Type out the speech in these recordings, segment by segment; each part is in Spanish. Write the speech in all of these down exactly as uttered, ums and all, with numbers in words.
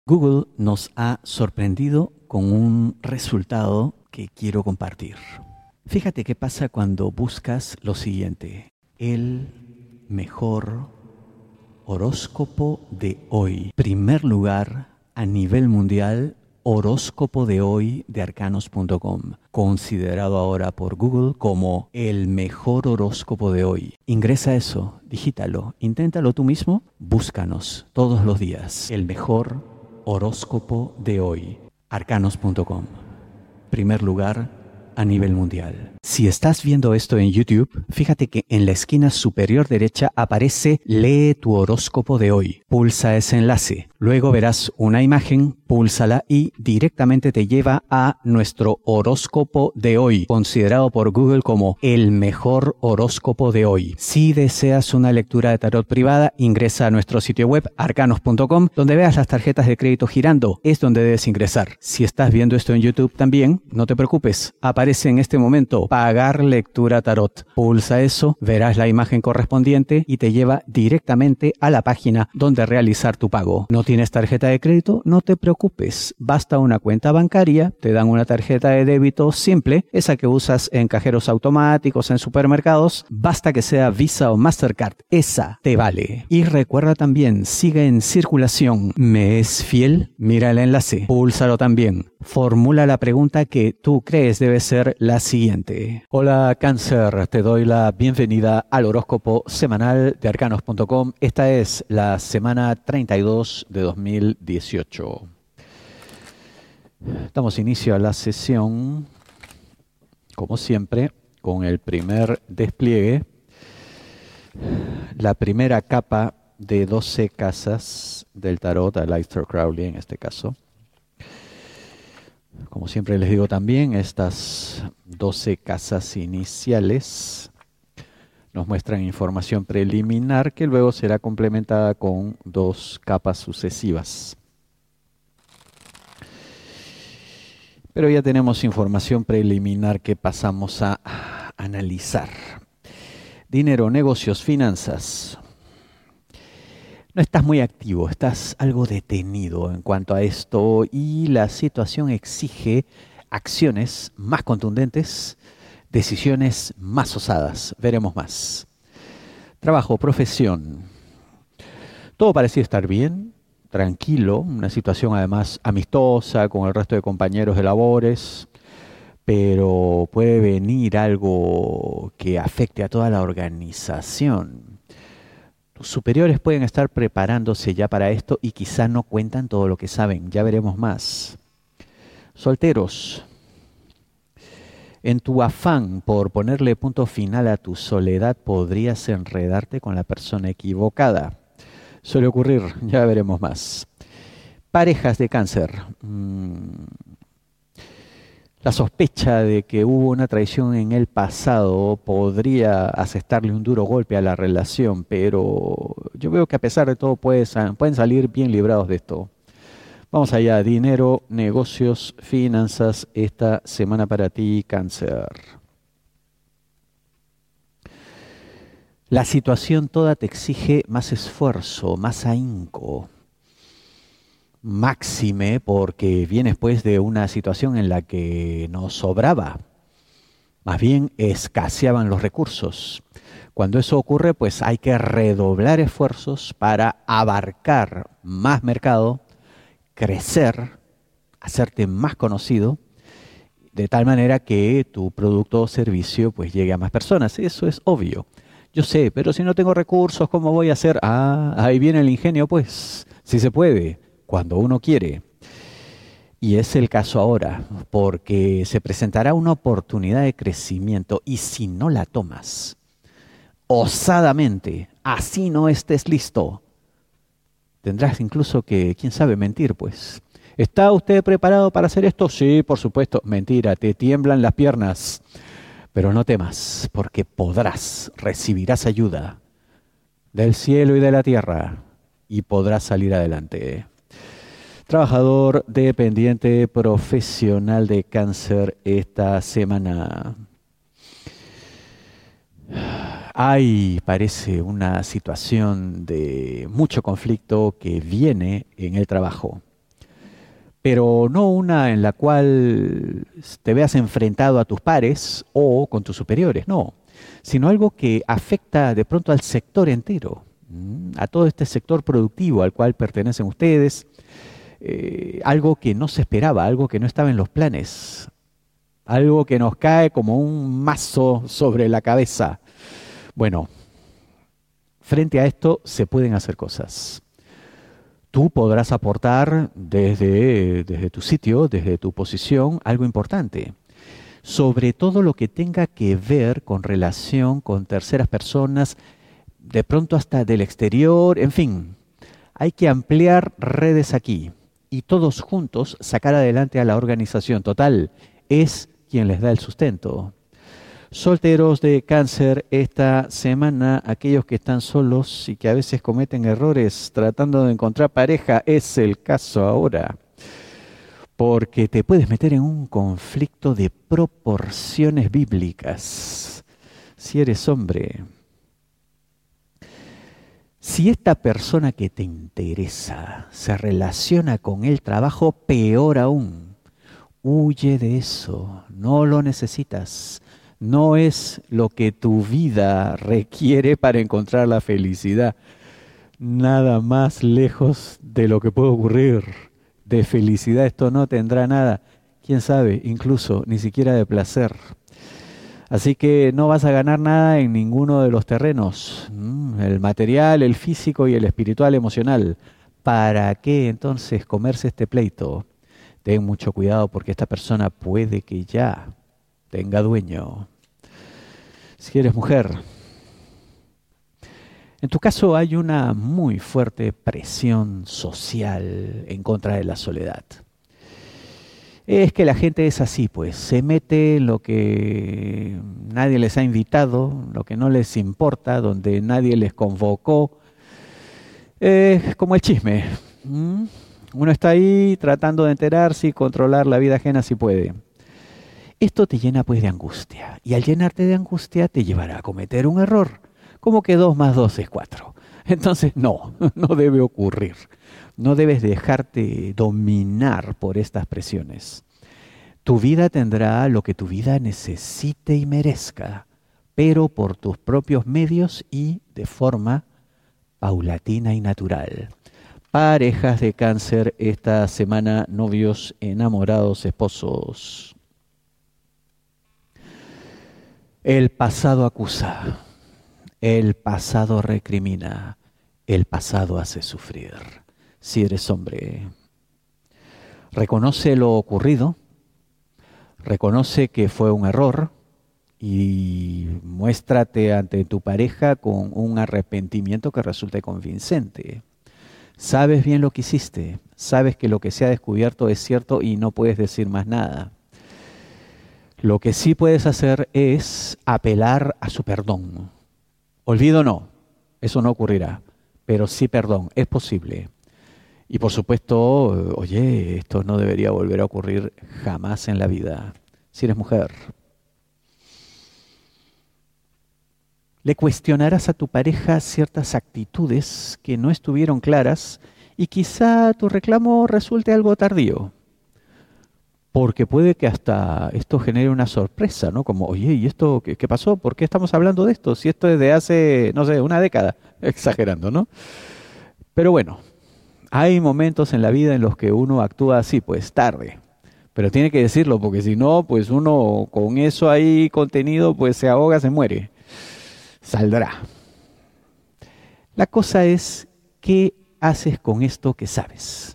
Google nos ha sorprendido con un resultado que quiero compartir. Fíjate qué pasa cuando buscas lo siguiente: el mejor horóscopo de hoy. Primer lugar a nivel mundial, horóscopo de hoy de arcanos punto com, considerado ahora por Google como el mejor horóscopo de hoy. Ingresa eso, digítalo, inténtalo tú mismo, búscanos todos los días. El mejor horóscopo de hoy, arcanos punto com. Primer lugar a nivel mundial. Si estás viendo esto en YouTube, fíjate que en la esquina superior derecha aparece Lee tu horóscopo de hoy. Pulsa ese enlace. Luego verás una imagen, púlsala y directamente te lleva a nuestro horóscopo de hoy, considerado por Google como el mejor horóscopo de hoy. Si deseas una lectura de tarot privada, ingresa a nuestro sitio web arcanos punto com, donde veas las tarjetas de crédito girando. Es donde debes ingresar. Si estás viendo esto en YouTube también, no te preocupes. Aparece en este momento pagar lectura tarot. Pulsa eso, verás la imagen correspondiente y te lleva directamente a la página donde realizar tu pago. ¿No tienes tarjeta de crédito? No te preocupes. Basta una cuenta bancaria, te dan una tarjeta de débito simple, esa que usas en cajeros automáticos, en supermercados. Basta que sea Visa o Mastercard. Esa te vale. Y recuerda también, sigue en circulación. ¿Me es fiel? Mira el enlace. Púlsalo también. Formula la pregunta que tú crees debe ser la siguiente. Hola Cáncer, te doy la bienvenida al horóscopo semanal de arcanos punto com. Esta es la semana treinta y dos de dos mil dieciocho. Damos inicio a la sesión, como siempre, con el primer despliegue, la primera capa de doce casas del tarot, a Aleister Crowley en este caso. Como siempre les digo también, estas doce casas iniciales nos muestran información preliminar que luego será complementada con dos capas sucesivas. Pero ya tenemos información preliminar que pasamos a analizar. Dinero, negocios, finanzas. No estás muy activo, estás algo detenido en cuanto a esto y la situación exige acciones más contundentes, decisiones más osadas. Veremos más. Trabajo, profesión. Todo parecía estar bien, tranquilo, una situación además amistosa con el resto de compañeros de labores, pero puede venir algo que afecte a toda la organización. Tus superiores pueden estar preparándose ya para esto y quizá no cuentan todo lo que saben. Ya veremos más. Solteros. En tu afán por ponerle punto final a tu soledad, podrías enredarte con la persona equivocada. Suele ocurrir, ya veremos más. Parejas de Cáncer. Mm. La sospecha de que hubo una traición en el pasado podría asestarle un duro golpe a la relación, pero yo veo que a pesar de todo puede, pueden salir bien librados de esto. Vamos allá, dinero, negocios, finanzas, esta semana para ti, Cáncer. La situación toda te exige más esfuerzo, más ahínco. Máxime porque vienes pues de una situación en la que no sobraba, más bien escaseaban los recursos. Cuando eso ocurre, pues hay que redoblar esfuerzos para abarcar más mercado, crecer, hacerte más conocido, de tal manera que tu producto o servicio pues llegue a más personas. Eso es obvio. Yo sé, pero si no tengo recursos, ¿cómo voy a hacer? Ah, ahí viene el ingenio, pues, si se puede. Cuando uno quiere. Y es el caso ahora, porque se presentará una oportunidad de crecimiento y si no la tomas, osadamente, así no estés listo, tendrás incluso que, quién sabe, mentir, pues. ¿Está usted preparado para hacer esto? Sí, por supuesto. Mentira, te tiemblan las piernas. Pero no temas, porque podrás, recibirás ayuda del cielo y de la tierra y podrás salir adelante. Trabajador dependiente profesional de Cáncer esta semana. Hay, parece, una situación de mucho conflicto que viene en el trabajo. pero no una en la cual te veas enfrentado a tus pares o con tus superiores, no, sino algo que afecta de pronto al sector entero, a todo este sector productivo al cual pertenecen ustedes, eh, algo que no se esperaba, algo que no estaba en los planes, algo que nos cae como un mazo sobre la cabeza. Bueno, frente a esto se pueden hacer cosas. Tú podrás aportar desde, desde tu sitio, desde tu posición, algo importante. Sobre todo lo que tenga que ver con relación con terceras personas, de pronto hasta del exterior, en fin. Hay que ampliar redes aquí y todos juntos sacar adelante a la organización. Total, es quien les da el sustento. Solteros de Cáncer, esta semana, aquellos que están solos y que a veces cometen errores tratando de encontrar pareja, es el caso ahora. Porque te puedes meter en un conflicto de proporciones bíblicas, si eres hombre. Si esta persona que te interesa se relaciona con el trabajo, peor aún, huye de eso, no lo necesitas. No es lo que tu vida requiere para encontrar la felicidad. Nada más lejos de lo que puede ocurrir. De felicidad esto no tendrá nada. Quién sabe, incluso ni siquiera de placer. Así que no vas a ganar nada en ninguno de los terrenos. El material, el físico y el espiritual, emocional. ¿Para qué entonces comerse este pleito? Ten mucho cuidado porque esta persona puede que ya tenga dueño. Si eres mujer, en tu caso hay una muy fuerte presión social en contra de la soledad. Es que la gente es así, pues, se mete en lo que nadie les ha invitado, lo que no les importa, donde nadie les convocó. Es como el chisme. ¿Mm? Uno está ahí tratando de enterarse y controlar la vida ajena si puede. Esto te llena pues de angustia, y al llenarte de angustia te llevará a cometer un error, como que dos más dos es cuatro. Entonces no, no debe ocurrir. No debes dejarte dominar por estas presiones. Tu vida tendrá lo que tu vida necesite y merezca, pero por tus propios medios y de forma paulatina y natural. Parejas de Cáncer esta semana, novios, enamorados, esposos. El pasado acusa, el pasado recrimina, el pasado hace sufrir. Si eres hombre, reconoce lo ocurrido, reconoce que fue un error y muéstrate ante tu pareja con un arrepentimiento que resulte convincente. Sabes bien lo que hiciste, sabes que lo que se ha descubierto es cierto y no puedes decir más nada. Lo que sí puedes hacer es apelar a su perdón. Olvido no, eso no ocurrirá, pero sí perdón, es posible. Y por supuesto, oye, esto no debería volver a ocurrir jamás en la vida, si eres mujer. Le cuestionarás a tu pareja ciertas actitudes que no estuvieron claras y quizá tu reclamo resulte algo tardío. Porque puede que hasta esto genere una sorpresa, ¿no? Como, oye, ¿y esto qué, qué pasó? ¿Por qué estamos hablando de esto? Si esto es de hace, no sé, una década, exagerando, ¿no? Pero bueno, hay momentos en la vida en los que uno actúa así, pues tarde. Pero tiene que decirlo, porque si no, pues uno con eso ahí contenido, pues se ahoga, se muere. Saldrá. La cosa es, ¿qué haces con esto que sabes?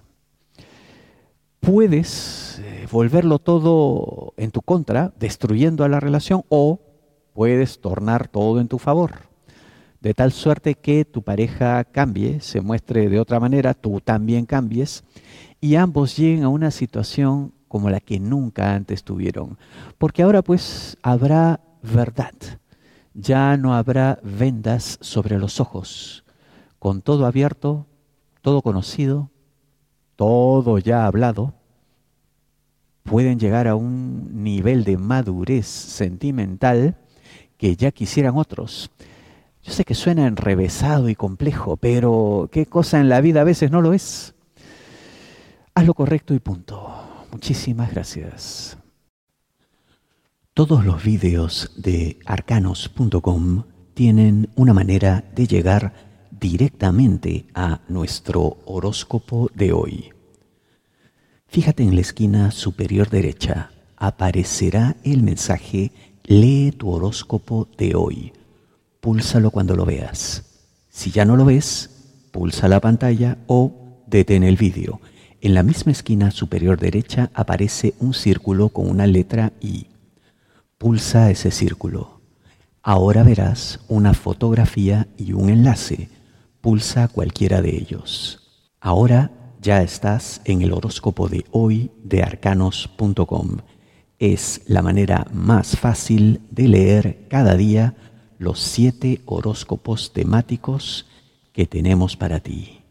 Puedes eh, volverlo todo en tu contra, destruyendo a la relación, o puedes tornar todo en tu favor, de tal suerte que tu pareja cambie, se muestre de otra manera, tú también cambies, y ambos lleguen a una situación como la que nunca antes tuvieron. Porque ahora pues habrá verdad, ya no habrá vendas sobre los ojos, con todo abierto, todo conocido, todo ya hablado, pueden llegar a un nivel de madurez sentimental que ya quisieran otros. Yo sé que suena enrevesado y complejo, pero qué cosa en la vida a veces no lo es. Haz lo correcto y punto. Muchísimas gracias. Todos los vídeos de arcanos punto com tienen una manera de llegar directamente a nuestro horóscopo de hoy. Fíjate en la esquina superior derecha, aparecerá el mensaje "Lee tu horóscopo de hoy". Púlsalo cuando lo veas. Si ya no lo ves, pulsa la pantalla o detén el vídeo. En la misma esquina superior derecha aparece un círculo con una letra I. Pulsa ese círculo. Ahora verás una fotografía y un enlace. Pulsa cualquiera de ellos. Ahora ya estás en el horóscopo de hoy de arcanos punto com. Es la manera más fácil de leer cada día los siete horóscopos temáticos que tenemos para ti.